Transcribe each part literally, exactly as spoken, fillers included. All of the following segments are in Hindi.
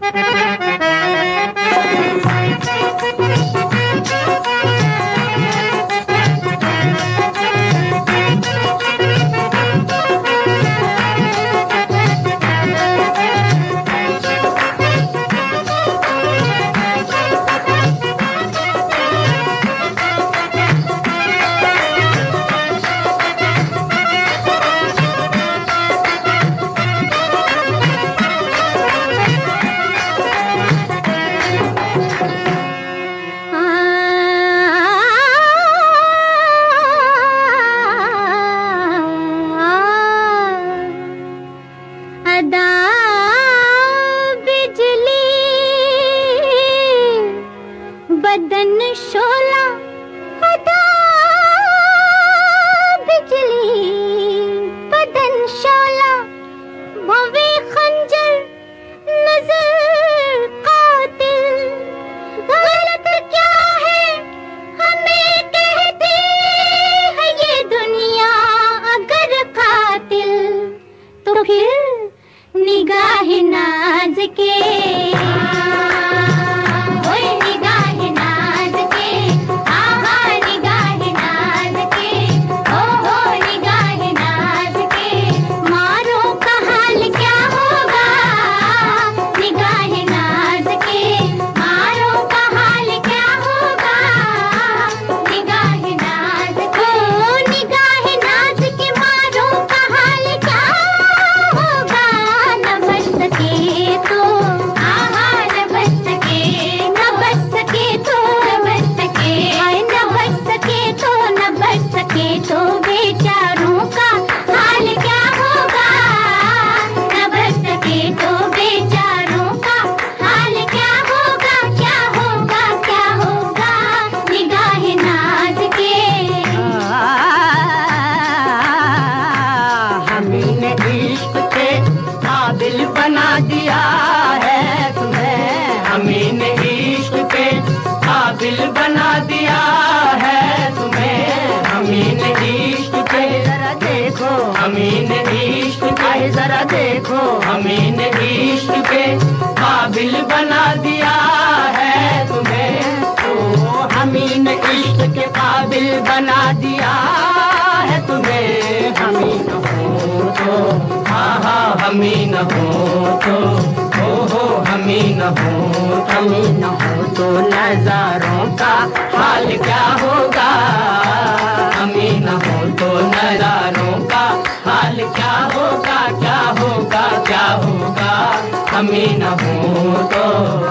बदन शोला अदा बिजली बदन शोला भवे खंजर नजर कातिल गलत क्या है हमें कहती है ये दुनिया अगर कातिल तो फिर निगाह नाज के तो बेचारों का हाल क्या होगा, न बच सके तो बेचारों का हाल क्या होगा, क्या होगा क्या होगा निगाह नाज के। हमने इश्क के काबिल बना दिया है तुम्हें, हमने इश्क के काबिल बना दिया है तुम्हें, हमने इश्क के जरा देखो, हमने इश्क के जरा देखो, हमने इश्क के काबिल बना दिया है तुम्हें, तो हमने इश्क के काबिल बना दिया है तुम्हें, हमी न हो तो हाँ हाँ हमी न हो तो हो हो हमी न हो, हमी न हो तो नजारों का हाल क्या होगा, हमी न हो तो नजारों का हाल क्या होगा, क्या होगा क्या होगा हमी न हो तो।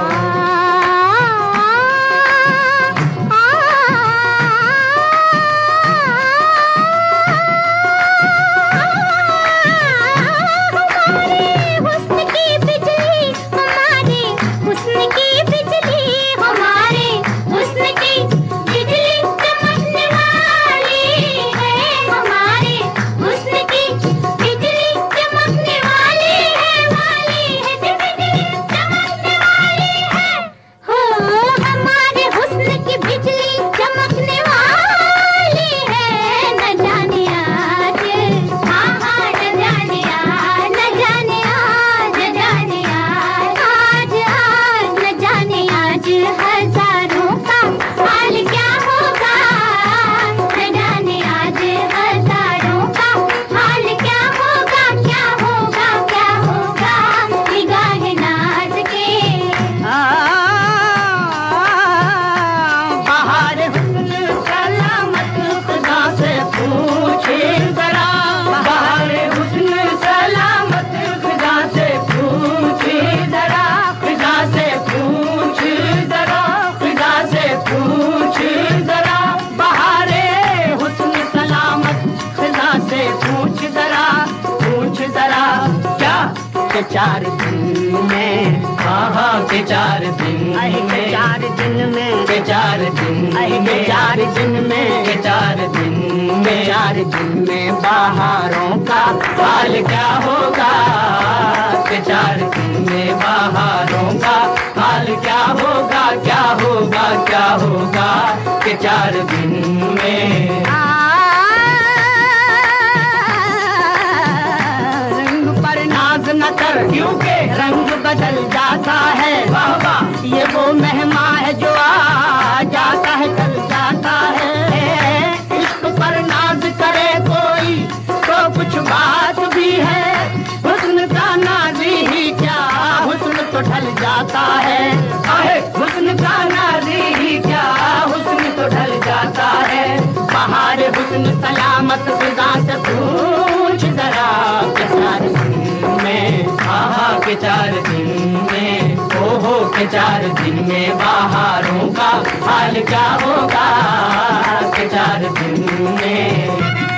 के चार दिन में हाँ हाँ के चार दिन के चार दिन में के चार दिन के चार दिन में के चार दिन में चार दिन में बाहरों का हाल क्या होगा, के चार दिन में बाहरों का हाल क्या होगा, क्या होगा क्या होगा के चार दिन में। न कर क्योंकि रंग बदल जाता है, जाता है। आहे हुस्न का नाज़ी क्या हुस्न तो ढल जाता है। बहार हुस्न सलामत फिजा से पूछ जरा के चार दिन में, आहा के चार दिन में, ओहो के चार दिन में बहारों का हाल क्या होगा के चार दिन में।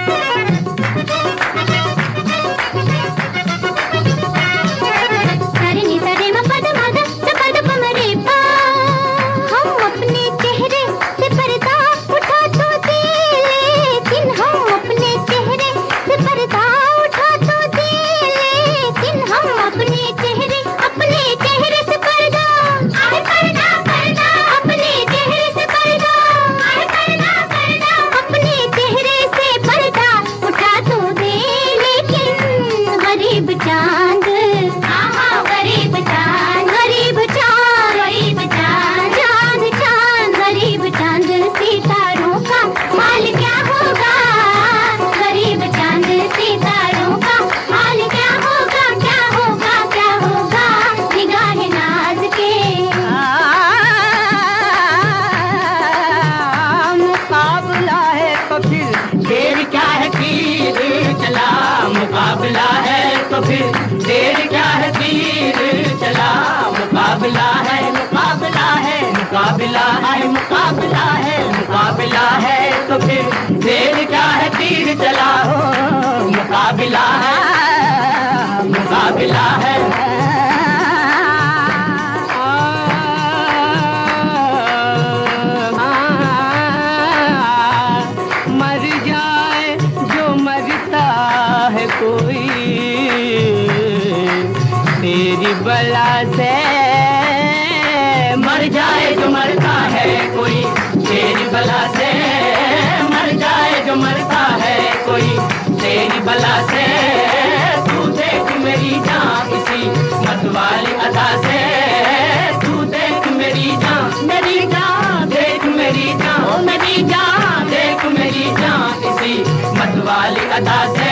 मुकाबला है तो फिर देर क्या है, तीर चला। मुकाबला है मुकाबला है मुकाबला है मुकाबला है मुकाबला है तो फिर देर क्या है, तीर चला। हो मुकाबला है मुकाबला है। मर जाए जो मरता है कोई तेरी बला से, मर जाए जो मरता है कोई तेरी बला से, मर जाए जो मरता है कोई तेरी बला से। तू देख मेरी जान इसी मतवाली अदा से, तू देख मेरी जान, मेरी जान देख मेरी जान, मेरी जान देख मेरी जान इसी मतवाली अदा से।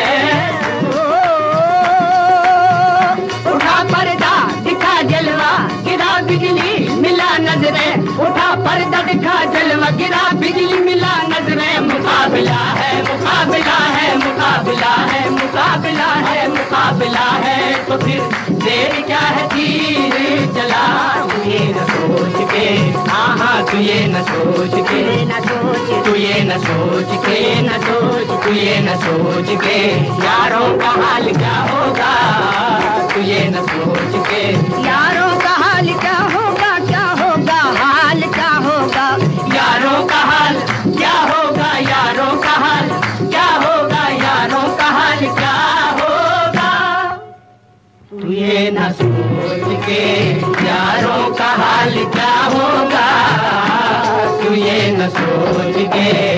उठा पर्दा दिखा जलवा गिरा बिजली मिला नजरें, उठा पर्दा दिखा जलवा गिरा बिजली मिला नजरें। मुकाबला है मुकाबला है मुकाबला है मुकाबला है मुकाबला है तो फिर देर क्या है, तीर चला। तू ये न सोच के, हाँ हाँ तू ये न सोच के, न सोच तू ये न सोच के, न सोच तू ये न सोच के यारों का हाल क्या होगा, तू ये न सोच के यारों का हाल क्या होगा, क्या होगा हाल क्या होगा यारों का हाल क्या होगा, यारों का हाल क्या होगा, यारों का हाल क्या होगा। तू ये न सोच के यारों का हाल क्या होगा, तू ये न सोच के